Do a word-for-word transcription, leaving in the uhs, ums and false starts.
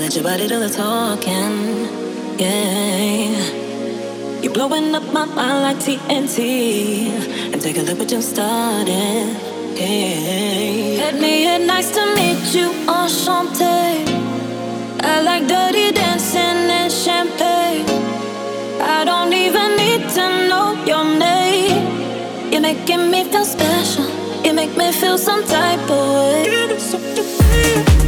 let your body do the talking. Yeah. You're blowing up my mind like T N T. And take a look what you started. Hey. Hit me, it nice to meet you, enchanté. I like dirty dancing and champagne. I don't even need to know your name. You're making me feel special. You make me feel some type of way. Give it something.